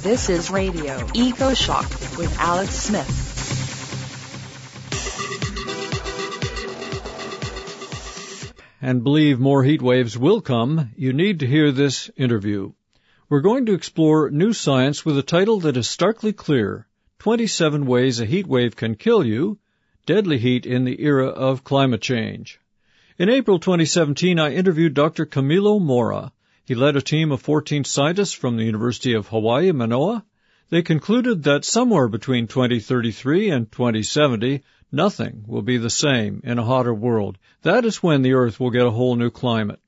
This is Radio EcoShock with Alex Smith. And believe more heat waves will come, you need to hear this interview. We're going to explore new science with a title that is starkly clear: 27 Ways a Heat Wave Can Kill You, Deadly Heat in the Era of Climate Change. In April 2017, I interviewed Dr. Camilo Mora. He led a team of 14 scientists from the University of Hawaii, Manoa. They concluded that somewhere between 2033 and 2070, nothing will be the same in a hotter world. That is when the Earth will get a whole new climate.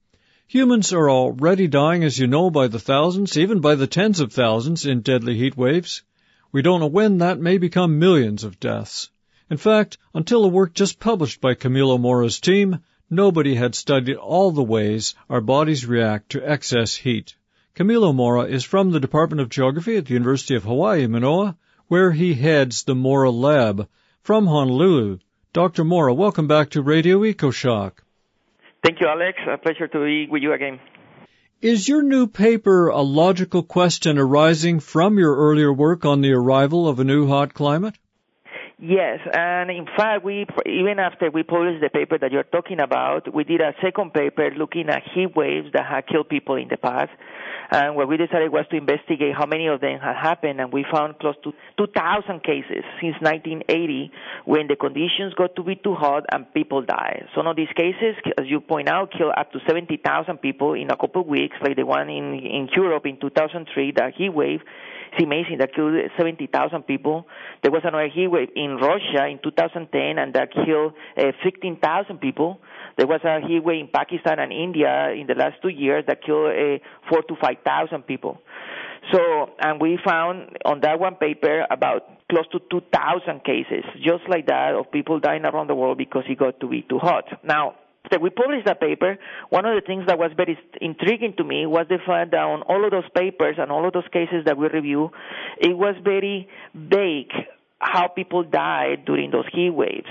Humans are already dying, as you know, by the thousands, even by the tens of thousands in deadly heat waves. We don't know when that may become millions of deaths. In fact, until a work just published by Camilo Mora's team, nobody had studied all the ways our bodies react to excess heat. Camilo Mora is from the Department of Geography at the University of Hawaii, Manoa, where he heads the Mora Lab. From Honolulu, Dr. Mora, welcome back to Radio EcoShock. Thank you, Alex. A pleasure to be with you again. Is your new paper a logical question arising from your earlier work on the arrival of a new hot climate? Yes, and in fact, even after we published the paper that you're talking about, we did a second paper looking at heat waves that had killed people in the past. And what we decided was to investigate how many of them had happened, and we found close to 2,000 cases since 1980 when the conditions got to be too hot and people died. Some of these cases, as you point out, killed up to 70,000 people in a couple of weeks, like the one in Europe in 2003, that heat wave. It's amazing, that killed 70,000 people. There was another heat wave in Russia in 2010, and that killed 15,000 people. There was a heat wave in Pakistan and India in the last 2 years that killed 4,000 to 5,000 people. So, and we found on that one paper about close to 2,000 cases, just like that, of people dying around the world because it got to be too hot. Now, after we published that paper, one of the things that was very intriguing to me was the fact that on all of those papers and all of those cases that we review, it was very vague how people died during those heat waves.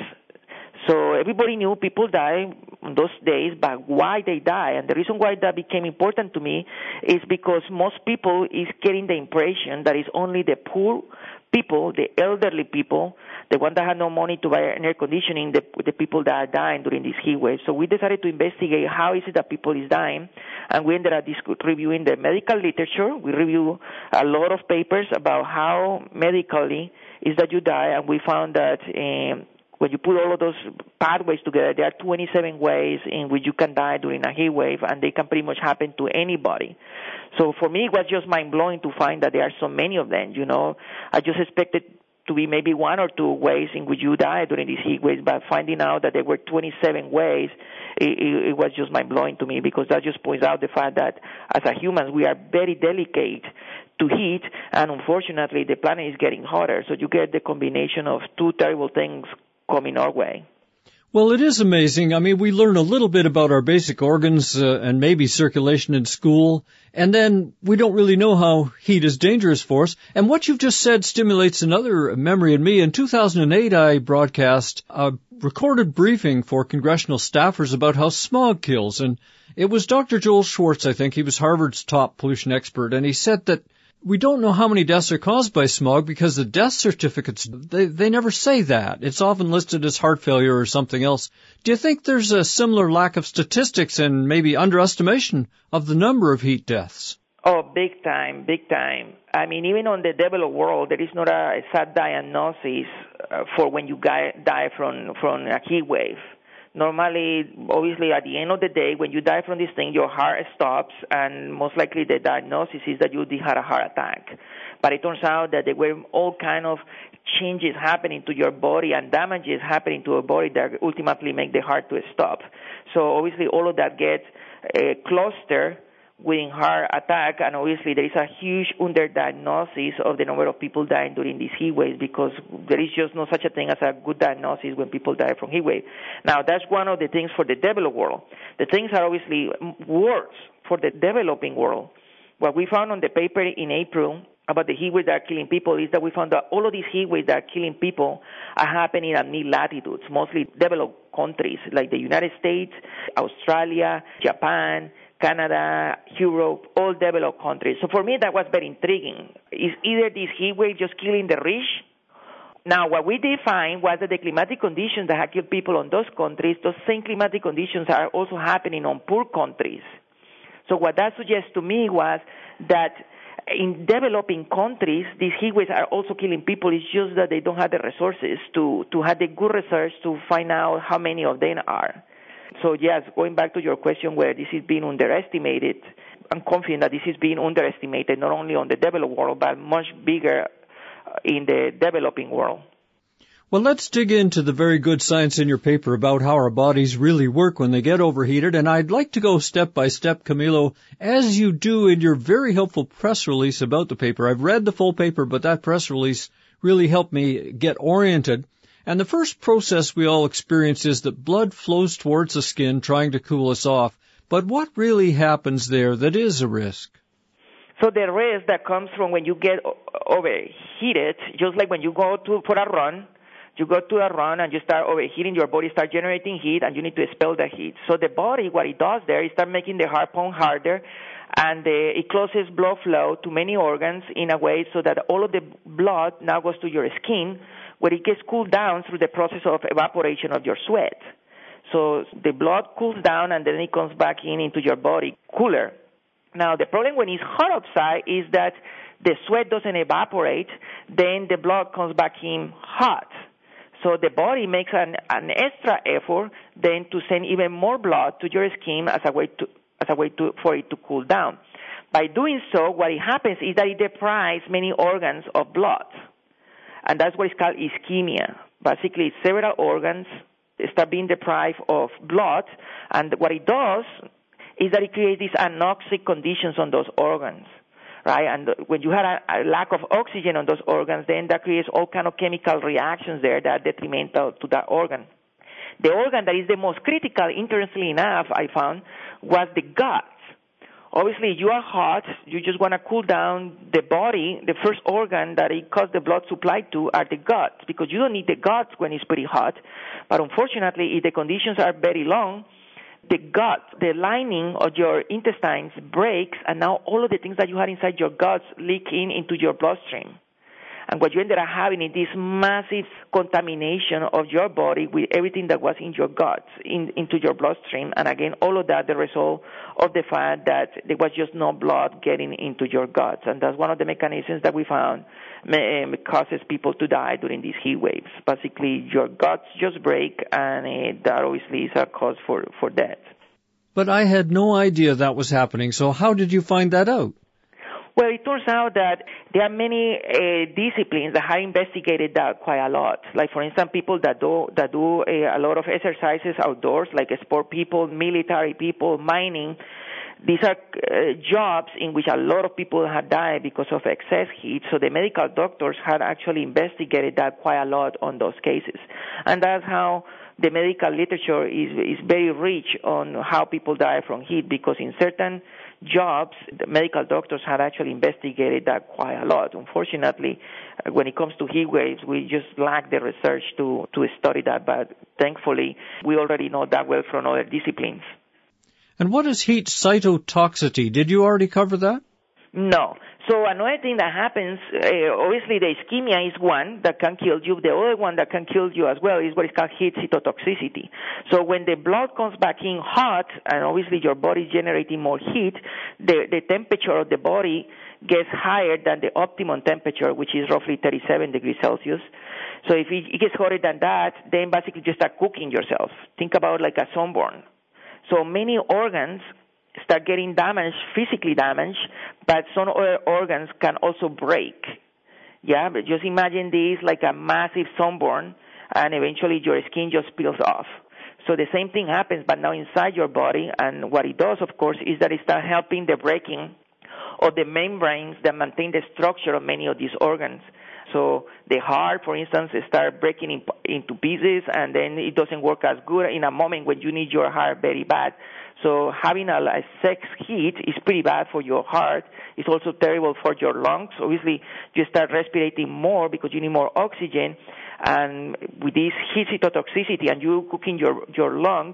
So everybody knew people die on those days, but why they die. And the reason why that became important to me is because most people is getting the impression that it's only the poor people, the elderly people, the ones that have no money to buy air conditioning, the people that are dying during this heat wave. So we decided to investigate how is it that people is dying, and we ended up reviewing the medical literature. We review a lot of papers about how medically is that you die, and we found that when you put all of those pathways together, there are 27 ways in which you can die during a heat wave, and they can pretty much happen to anybody. So for me, it was just mind-blowing to find that there are so many of them, you know. I just expected to be maybe one or two ways in which you die during these heat waves, but finding out that there were 27 ways, it was just mind-blowing to me, because that just points out the fact that as a humans, we are very delicate to heat, and unfortunately, the planet is getting hotter. So you get the combination of two terrible things coming our way. Well, it is amazing. I mean, we learn a little bit about our basic organs and maybe circulation in school, and then we don't really know how heat is dangerous for us. And what you've just said stimulates another memory in me. In 2008, I broadcast a recorded briefing for congressional staffers about how smog kills, and it was Dr. Joel Schwartz, I think. He was Harvard's top pollution expert, and he said that we don't know how many deaths are caused by smog because the death certificates, they never say that. It's often listed as heart failure or something else. Do you think there's a similar lack of statistics and maybe underestimation of the number of heat deaths? Oh, big time, big time. I mean, even on the developed world, there is not a exact diagnosis for when you die from a heat wave. Normally, obviously, at the end of the day, when you die from this thing, your heart stops, and most likely the diagnosis is that you had a heart attack. But it turns out that there were all kind of changes happening to your body and damages happening to your body that ultimately make the heart to stop. So obviously, all of that gets clustered within heart attack, and obviously there is a huge underdiagnosis of the number of people dying during these heat waves, because there is just no such a thing as a good diagnosis when people die from heat wave. Now, that's one of the things for the developed world. The things are obviously worse for the developing world. What we found on the paper in April about the heat waves that are killing people is that we found that all of these heat waves that are killing people are happening at mid-latitudes, mostly developed countries like the United States, Australia, Japan, Canada, Europe, all developed countries. So for me, that was very intriguing. Is either this heat wave just killing the rich? Now, what we did find was that the climatic conditions that have killed people on those countries, those same climatic conditions are also happening on poor countries. So what that suggests to me was that in developing countries, these heat waves are also killing people. It's just that they don't have the resources to have the good research to find out how many of them are. So yes, going back to your question where this is being underestimated, I'm confident that this is being underestimated not only on the developed world, but much bigger in the developing world. Well, let's dig into the very good science in your paper about how our bodies really work when they get overheated, and I'd like to go step by step, Camilo, as you do in your very helpful press release about the paper. I've read the full paper, but that press release really helped me get oriented. And the first process we all experience is that blood flows towards the skin trying to cool us off. But what really happens there that is a risk? So the risk that comes from when you get overheated, just like when you go for a run, you go to a run and you start overheating, your body starts generating heat and you need to expel the heat. So the body, what it does there is start making the heart pump harder and it closes blood flow to many organs in a way so that all of the blood now goes to your skin where it gets cooled down through the process of evaporation of your sweat. So the blood cools down and then it comes back into your body cooler. Now the problem when it's hot outside is that the sweat doesn't evaporate, then the blood comes back in hot. So the body makes an extra effort then to send even more blood to your skin as a way for it to cool down. By doing so, what happens is that it deprives many organs of blood, and that's what is called ischemia. Basically, several organs start being deprived of blood, and what it does is that it creates these anoxic conditions on those organs. Right, and when you have a lack of oxygen on those organs, then that creates all kind of chemical reactions there that are detrimental to that organ. The organ that is the most critical, interestingly enough, I found, was the gut. Obviously, you are hot, you just want to cool down the body. The first organ that it cuts the blood supply to are the guts, because you don't need the guts when it's pretty hot. But unfortunately, if the conditions are very long, the gut, the lining of your intestines breaks, and now all of the things that you had inside your guts leak into your bloodstream. And what you ended up having is this massive contamination of your body with everything that was in your guts, into your bloodstream. And again, all of that, the result of the fact that there was just no blood getting into your guts. And that's one of the mechanisms that we found causes people to die during these heat waves. Basically, your guts just break, and that obviously is a cause for death. But I had no idea that was happening, so how did you find that out? Well, it turns out that there are many disciplines that have investigated that quite a lot. Like, for instance, people that do a lot of exercises outdoors, like sport people, military people, mining. These are jobs in which a lot of people have died because of excess heat. So the medical doctors had actually investigated that quite a lot on those cases. And that's how the medical literature is very rich on how people die from heat, because in certain jobs, the medical doctors had actually investigated that quite a lot. Unfortunately, when it comes to heat waves, we just lack the research to study that, but thankfully, we already know that well from other disciplines. And what is heat cytotoxicity? Did you already cover that? No. So another thing that happens, obviously the ischemia is one that can kill you. The other one that can kill you as well is what is called heat cytotoxicity. So when the blood comes back in hot, and obviously your body is generating more heat, the temperature of the body gets higher than the optimum temperature, which is roughly 37 degrees Celsius. So if it gets hotter than that, then basically you start cooking yourself. Think about like a sunburn. So many organs start getting damaged, physically damaged, but some other organs can also break. Yeah, but just imagine this like a massive sunburn, and eventually your skin just peels off. So the same thing happens, but now inside your body, and what it does, of course, is that it starts helping the breaking of the membranes that maintain the structure of many of these organs. So the heart, for instance, starts breaking into pieces, and then it doesn't work as good in a moment when you need your heart very bad. So having a sex heat is pretty bad for your heart. It's also terrible for your lungs. Obviously, you start respirating more because you need more oxygen. And with this heat cytotoxicity and you cooking your lungs,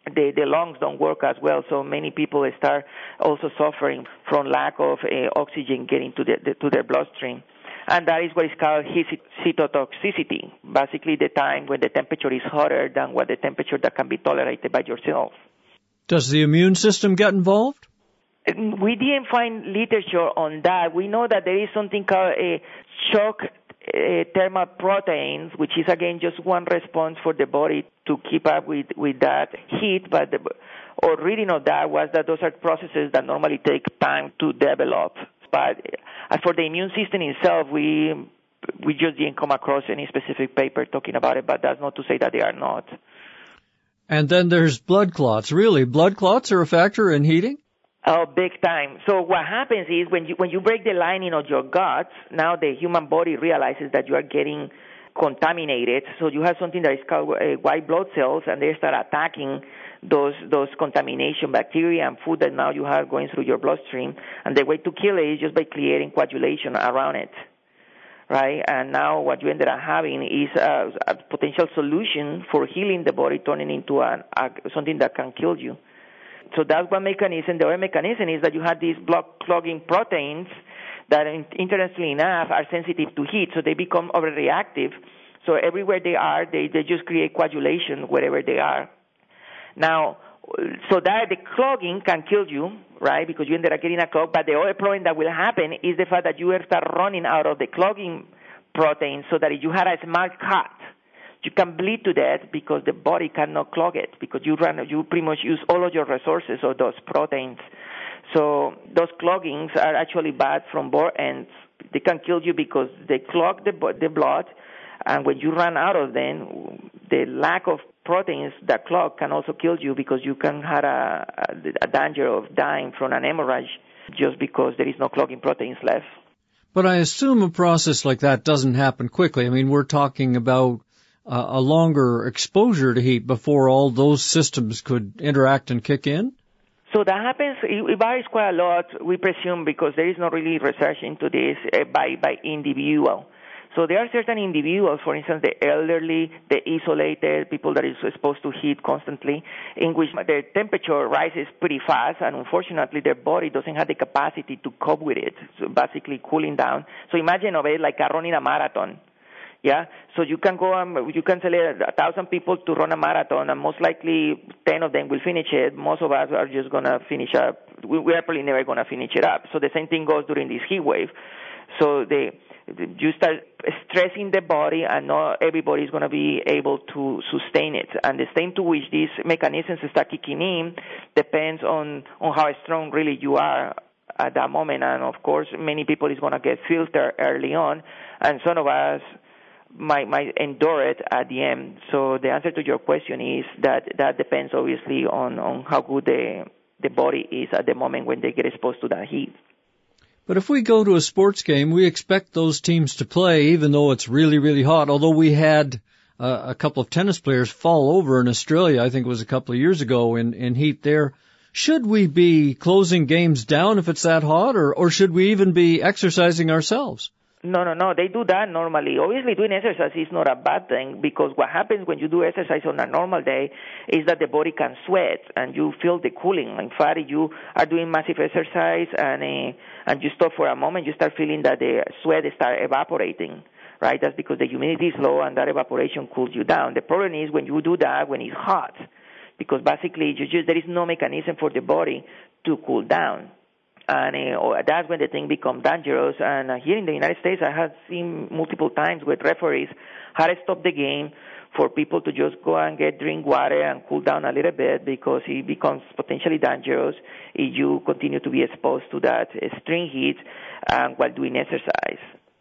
the lungs don't work as well, so many people start also suffering from lack of oxygen getting to their bloodstream. And that is what is called cytotoxicity, basically the time when the temperature is hotter than what the temperature that can be tolerated by yourself. Does the immune system get involved? We didn't find literature on that. We know that there is something called a shock thermal proteins, which is again just one response for the body to keep up with that heat. But our reading of that was that those are processes that normally take time to develop. But as for the immune system itself, we just didn't come across any specific paper talking about it. But that's not to say that they are not. And then there's blood clots. Really, blood clots are a factor in heating? Oh, big time. So what happens is when you break the lining of your guts, now the human body realizes that you are getting contaminated. So you have something that is called white blood cells, and they start attacking those contamination bacteria and food that now you have going through your bloodstream. And the way to kill it is just by creating coagulation around it, right? And now what you ended up having is a potential solution for healing the body, turning into something that can kill you. So that's one mechanism. The other mechanism is that you have these blood clogging proteins that, interestingly enough, are sensitive to heat, so they become overreactive. So everywhere they are, they just create coagulation wherever they are. Now, so that the clogging can kill you, right, because you ended up getting a clog. But the other problem that will happen is the fact that you will start running out of the clogging proteins, so that if you had a small cut, you can bleed to death because the body cannot clog it, because you pretty much use all of your resources of those proteins. So those cloggings are actually bad from both ends. They can kill you because they clog the blood, and when you run out of them, the lack of proteins that clog can also kill you, because you can have a danger of dying from an hemorrhage just because there is no clogging proteins left. But I assume a process like that doesn't happen quickly. I mean, we're talking about a longer exposure to heat before all those systems could interact and kick in? So that happens, it varies quite a lot, we presume, because there is not really research into this by individual. So there are certain individuals, for instance, the elderly, the isolated, people that is exposed to heat constantly, in which their temperature rises pretty fast, and unfortunately their body doesn't have the capacity to cope with it, so basically cooling down. So imagine of it like running a marathon. Yeah, so you can you can select 1,000 people to run a marathon, and most likely 10 of them will finish it. Most of us are just going to finish up. We are probably never going to finish it up. So the same thing goes during this heat wave. So you start stressing the body, and not everybody is going to be able to sustain it. And the extent to which these mechanisms start kicking in depends on how strong really you are at that moment. And of course, many people is going to get filtered early on, and some of us might endure it at the end. So the answer to your question is that depends obviously on how good the body is at the moment when they get exposed to that heat. But if we go to a sports game, we expect those teams to play even though it's really, really hot. Although we had a couple of tennis players fall over in Australia, I think it was a couple of years ago in heat there. Should we be closing games down if it's that hot, or should we even be exercising ourselves? No. They do that normally. Obviously, doing exercise is not a bad thing, because what happens when you do exercise on a normal day is that the body can sweat and you feel the cooling. In fact, if you are doing massive exercise and you stop for a moment, you start feeling that the sweat starts evaporating, right? That's because the humidity is low and that evaporation cools you down. The problem is when you do that when it's hot, because basically there is no mechanism for the body to cool down. And that's when the thing becomes dangerous. And here in the United States, I have seen multiple times where referees had to stop the game for people to just go and drink water and cool down a little bit, because it becomes potentially dangerous if you continue to be exposed to that extreme heat while doing exercise.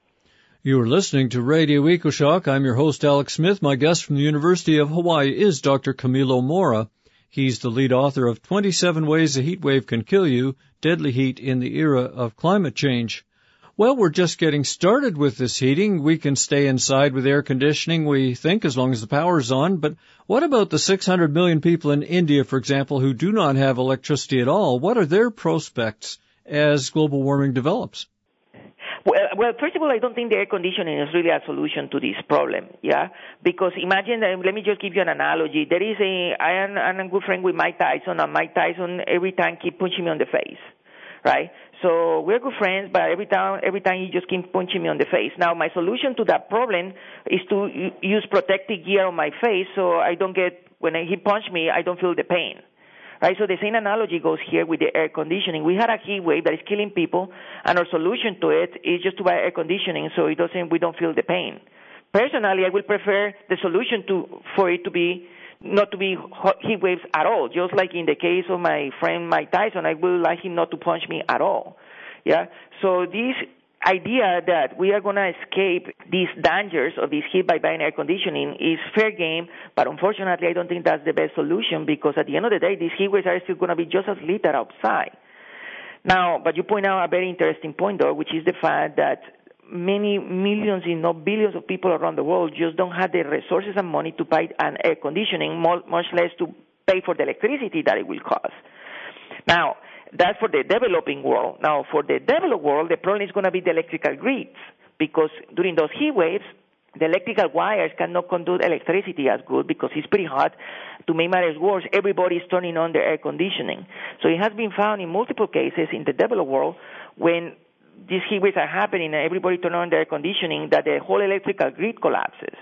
You are listening to Radio EcoShock. I'm your host, Alex Smith. My guest from the University of Hawaii is Dr. Camilo Mora. He's the lead author of 27 Ways a Heat Wave Can Kill You, Deadly Heat in the Era of Climate Change. Well, we're just getting started with this heating. We can stay inside with air conditioning, we think, as long as the power's on. But what about the 600 million people in India, for example, who do not have electricity at all? What are their prospects as global warming develops? Well, first of all, I don't think the air conditioning is really a solution to this problem, yeah? Because imagine, let me just give you an analogy. I'm a good friend with Mike Tyson, and Mike Tyson every time keep punching me on the face, right? So we're good friends, but every time he just keeps punching me on the face. Now, my solution to that problem is to use protective gear on my face so I don't when he punches me, I don't feel the pain. Right, so the same analogy goes here with the air conditioning. We had a heat wave that is killing people, and our solution to it is just to buy air conditioning so we don't feel the pain. Personally, I would prefer the solution for it to be not to be heat waves at all. Just like in the case of my friend Mike Tyson, I would like him not to punch me at all. Yeah. So this idea that we are going to escape these dangers of this heat by buying air conditioning is fair game, but unfortunately I don't think that's the best solution, because at the end of the day, these heat waves are still going to be just as lethal outside. Now, but you point out a very interesting point, though, which is the fact that many millions, if not billions of people around the world just don't have the resources and money to buy an air conditioning, much less to pay for the electricity that it will cost. Now, that's for the developing world. Now, for the developed world, the problem is going to be the electrical grids, because during those heat waves, the electrical wires cannot conduct electricity as good because it's pretty hot. To make matters worse, everybody is turning on their air conditioning. So it has been found in multiple cases in the developed world when these heat waves are happening and everybody turns on their air conditioning that the whole electrical grid collapses.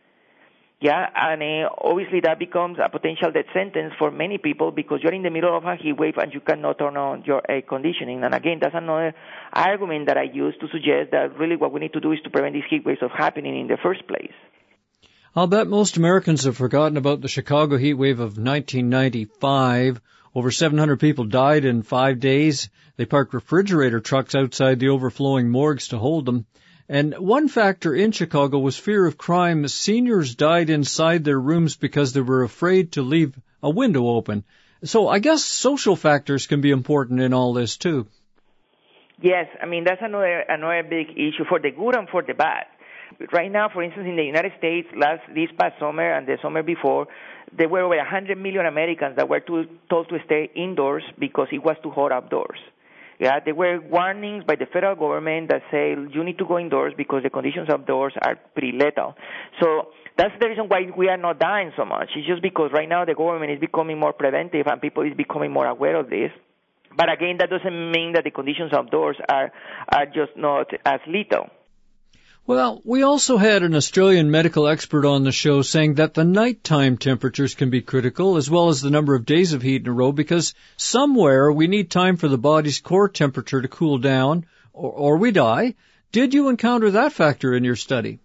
Yeah, and obviously that becomes a potential death sentence for many people because you're in the middle of a heat wave and you cannot turn on your air conditioning. And again, that's another argument that I use to suggest that really what we need to do is to prevent these heat waves from happening in the first place. I'll bet most Americans have forgotten about the Chicago heat wave of 1995. Over 700 people died in 5 days. They parked refrigerator trucks outside the overflowing morgues to hold them. And one factor in Chicago was fear of crime. Seniors died inside their rooms because they were afraid to leave a window open. So I guess social factors can be important in all this too. Yes, I mean, that's another big issue for the good and for the bad. Right now, for instance, in the United States, this past summer and the summer before, there were over 100 million Americans that were told to stay indoors because it was too hot outdoors. Yeah, there were warnings by the federal government that say you need to go indoors because the conditions outdoors are pretty lethal. So that's the reason why we are not dying so much. It's just because right now the government is becoming more preventive and people is becoming more aware of this. But again, that doesn't mean that the conditions outdoors are just not as lethal. Well, we also had an Australian medical expert on the show saying that the nighttime temperatures can be critical, as well as the number of days of heat in a row, because somewhere we need time for the body's core temperature to cool down, or we die. Did you encounter that factor in your study?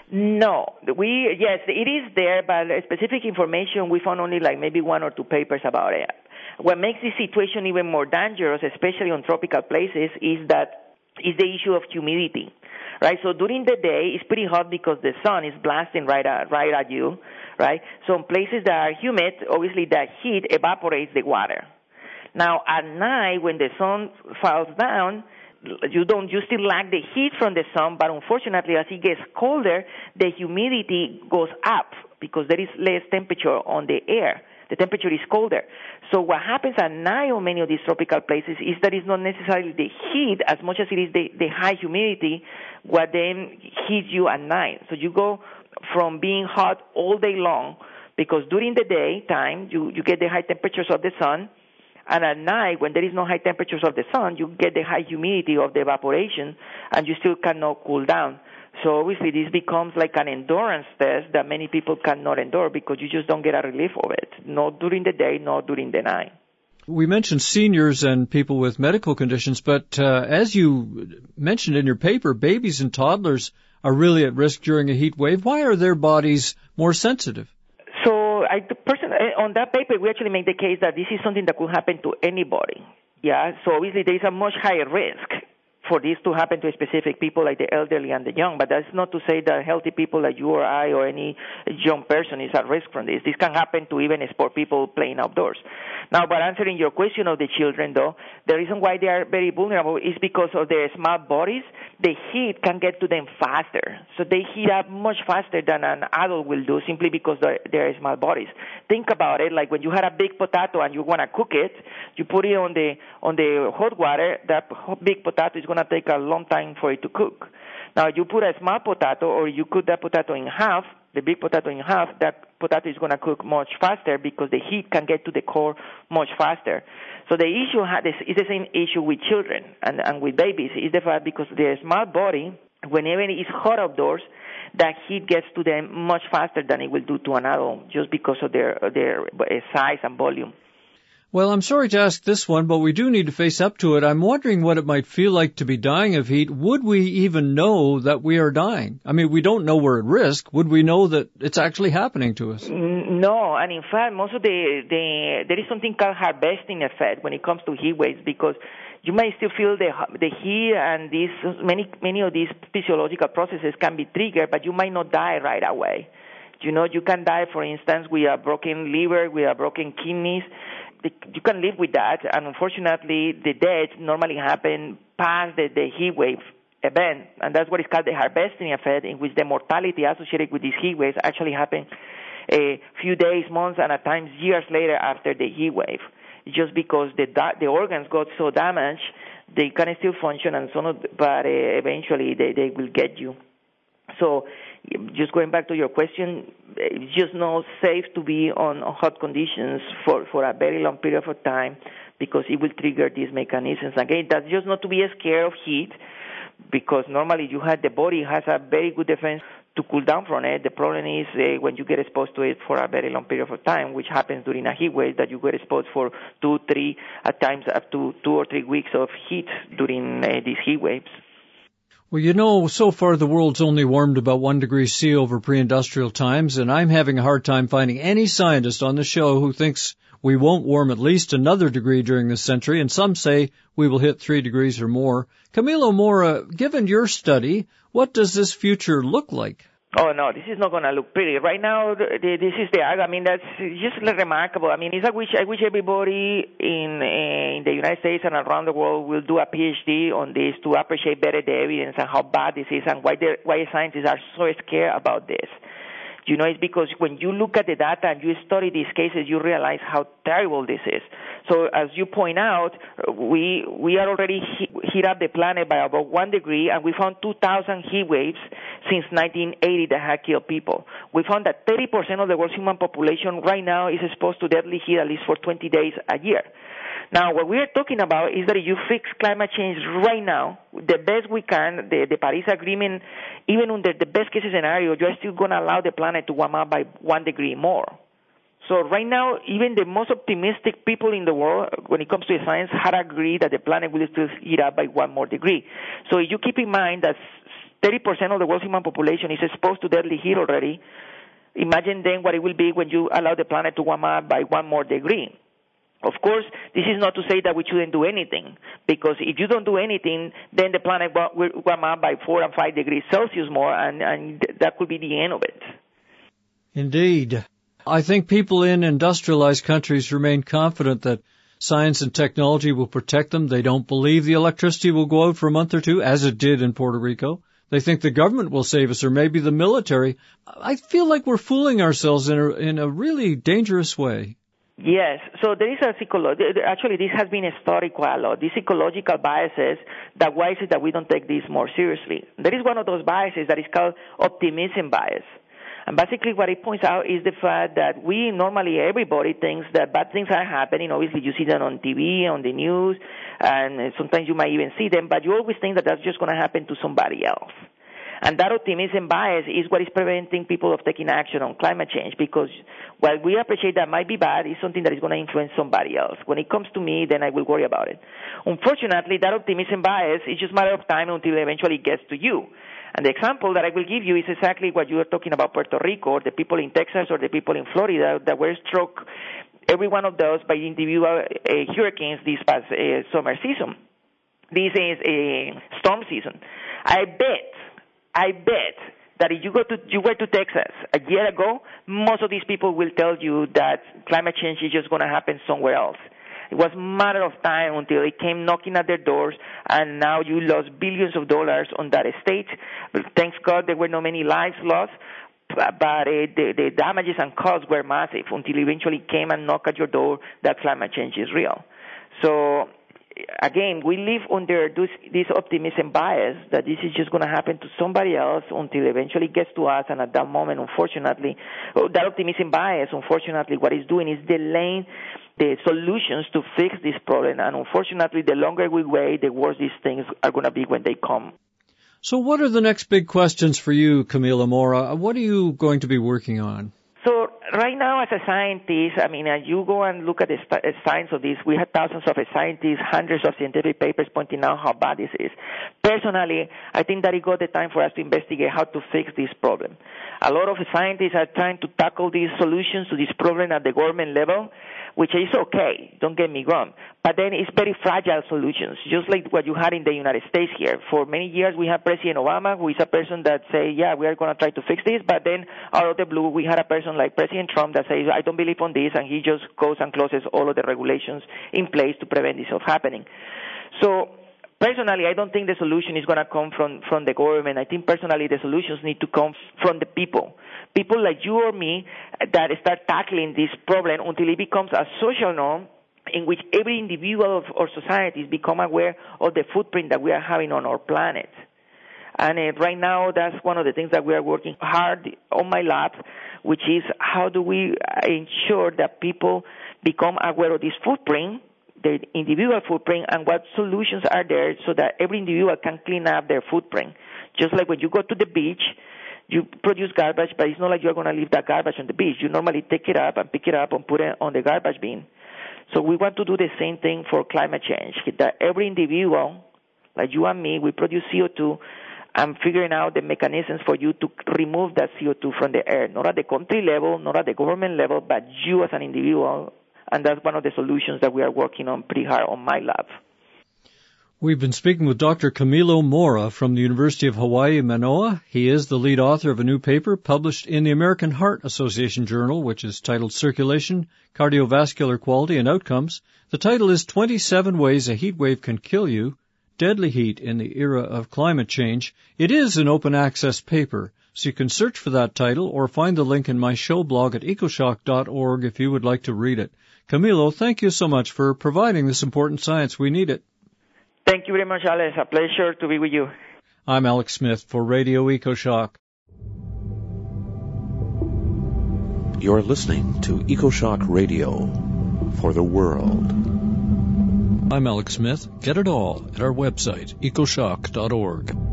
No. Yes, it is there, but specific information, we found only like maybe 1 or 2 papers about it. What makes this situation even more dangerous, especially on tropical places, is the issue of humidity. Right, so during the day, it's pretty hot because the sun is blasting right at you, right? So in places that are humid, obviously that heat evaporates the water. Now, at night, when the sun falls down, you still lack the heat from the sun, but unfortunately, as it gets colder, the humidity goes up because there is less temperature on the air. The temperature is colder. So what happens at night on many of these tropical places is that it's not necessarily the heat as much as it is the high humidity what then heats you at night. So you go from being hot all day long because during the daytime you get the high temperatures of the sun, and at night when there is no high temperatures of the sun, you get the high humidity of the evaporation and you still cannot cool down. So obviously this becomes like an endurance test that many people cannot endure because you just don't get a relief of it, not during the day, not during the night. We mentioned seniors and people with medical conditions, but as you mentioned in your paper, babies and toddlers are really at risk during a heat wave. Why are their bodies more sensitive? So on that paper, we actually make the case that this is something that could happen to anybody. Yeah, so obviously there is a much higher risk for this to happen to specific people like the elderly and the young, but that's not to say that healthy people like you or I or any young person is at risk from this. This can happen to even sport people playing outdoors. Now, but answering your question of the children, though, the reason why they are very vulnerable is because of their small bodies. The heat can get to them faster. So they heat up much faster than an adult will do simply because they're small bodies. Think about it, like when you had a big potato and you want to cook it, you put it on the hot water, that big potato is going going to take a long time for it to cook. Now, you put a small potato or you cut that potato in half, the big potato in half, that potato is going to cook much faster because the heat can get to the core much faster. So the issue is the same issue with children and with babies. Is the fact because their small body, whenever it's hot outdoors, that heat gets to them much faster than it will do to an adult just because of their size and volume. Well, I'm sorry to ask this one, but we do need to face up to it. I'm wondering what it might feel like to be dying of heat. Would we even know that we are dying? I mean, we don't know we're at risk. Would we know that it's actually happening to us? No, and in fact, most of there is something called harvesting effect when it comes to heat waves because you may still feel the heat and many of these physiological processes can be triggered, but you might not die right away. You know, you can die, for instance, with a broken liver, with a broken kidneys. You can live with that, and unfortunately, the deaths normally happen past the heat wave event, and that's what is called the harvesting effect, in which the mortality associated with these heat waves actually happen a few days, months, and at times years later after the heat wave, just because the organs got so damaged, they can still function, and but eventually they will get you. So, just going back to your question, it's just not safe to be on hot conditions for a very long period of time because it will trigger these mechanisms. Again, that's just not to be scared of heat because normally the body has a very good defense to cool down from it. The problem is when you get exposed to it for a very long period of time, which happens during a heat wave, that you get exposed for 2, 3, at times up to 2 or 3 weeks of heat during these heat waves. Well, you know, so far the world's only warmed about 1 degree C over pre-industrial times, and I'm having a hard time finding any scientist on the show who thinks we won't warm at least another degree during this century, and some say we will hit 3 degrees or more. Camilo Mora, given your study, what does this future look like? Oh, no, this is not going to look pretty. Right now, this is I mean, that's just remarkable. I mean, I wish everybody in the United States and around the world will do a PhD on this to appreciate better the evidence and how bad this is and why scientists are so scared about this. You know, it's because when you look at the data and you study these cases, you realize how terrible this is. So as you point out, we are already heat up the planet by about 1 degree, and we found 2,000 heat waves since 1980 that have killed people. We found that 30% of the world's human population right now is exposed to deadly heat at least for 20 days a year. Now, what we are talking about is that if you fix climate change right now, the best we can, the Paris Agreement, even under the best case scenario, you're still going to allow the planet to warm up by 1 degree more. So right now, even the most optimistic people in the world, when it comes to science, had agreed that the planet will still heat up by 1 more degree. So if you keep in mind that 30% of the world's human population is exposed to deadly heat already, imagine then what it will be when you allow the planet to warm up by 1 more degree. Of course, this is not to say that we shouldn't do anything, because if you don't do anything, then the planet will warm up by 4 and 5 degrees Celsius more, and that could be the end of it. Indeed. I think people in industrialized countries remain confident that science and technology will protect them. They don't believe the electricity will go out for a month or two, as it did in Puerto Rico. They think the government will save us, or maybe the military. I feel like we're fooling ourselves in a really dangerous way. Yes, so there is actually this has been studied quite a lot, these ecological biases, that why is it that we don't take this more seriously? There is one of those biases that is called optimism bias. And basically what it points out is the fact that everybody thinks that bad things are happening. Obviously you see them on TV, on the news, and sometimes you might even see them, but you always think that that's just going to happen to somebody else. And that optimism bias is what is preventing people of taking action on climate change, because while we appreciate that might be bad, it's something that is going to influence somebody else. When it comes to me, then I will worry about it. Unfortunately, that optimism bias is just a matter of time until it eventually gets to you. And the example that I will give you is exactly what you were talking about Puerto Rico, or the people in Texas, or the people in Florida that were struck, every one of those, by individual hurricanes this past summer season. This is a storm season. I bet that if you were to Texas a year ago, most of these people will tell you that climate change is just going to happen somewhere else. It was a matter of time until it came knocking at their doors, and now you lost billions of dollars on that estate. Thanks God there were not many lives lost, but the damages and costs were massive until eventually came and knocked at your door that climate change is real. So again, we live under this optimism bias that this is just going to happen to somebody else until eventually it gets to us, and at that moment, unfortunately, that optimism bias, unfortunately, what it's doing is delaying the solutions to fix this problem, and unfortunately, the longer we wait, the worse these things are going to be when they come. So what are the next big questions for you, Camilo Mora? What are you going to be working on? So right now, as a scientist, I mean, you go and look at the science of this. We have thousands of scientists, hundreds of scientific papers pointing out how bad this is. Personally, I think that it got the time for us to investigate how to fix this problem. A lot of scientists are trying to tackle these solutions to this problem at the government level, which is okay, don't get me wrong. But then it's very fragile solutions, just like what you had in the United States here. For many years, we had President Obama, who is a person that say, yeah, we are going to try to fix this. But then out of the blue, we had a person like President Trump that says, I don't believe on this, and he just goes and closes all of the regulations in place to prevent this from happening. So personally, I don't think the solution is going to come from the government. I think personally the solutions need to come from the people. People like you or me that start tackling this problem until it becomes a social norm in which every individual or societies become aware of the footprint that we are having on our planet. And right now, that's one of the things that we are working hard on my lab, which is how do we ensure that people become aware of this footprint, the individual footprint, and what solutions are there so that every individual can clean up their footprint. Just like when you go to the beach, you produce garbage, but it's not like you're going to leave that garbage on the beach. You normally take it up and pick it up and put it on the garbage bin. So we want to do the same thing for climate change, that every individual, like you and me, we produce CO2, and figuring out the mechanisms for you to remove that CO2 from the air, not at the country level, not at the government level, but you as an individual. And that's one of the solutions that we are working on pretty hard on my lab. We've been speaking with Dr. Camilo Mora from the University of Hawaii, Manoa. He is the lead author of a new paper published in the American Heart Association Journal, which is titled Circulation, Cardiovascular Quality and Outcomes. The title is 27 Ways a Heat Wave Can Kill You, Deadly Heat in the Era of Climate Change. It is an open access paper, so you can search for that title or find the link in my show blog at ecoshock.org if you would like to read it. Camilo, thank you so much for providing this important science. We need it. Thank you very much, Alex. A pleasure to be with you. I'm Alex Smith for Radio EcoShock. You're listening to EcoShock Radio for the world. I'm Alex Smith. Get it all at our website, ecoshock.org.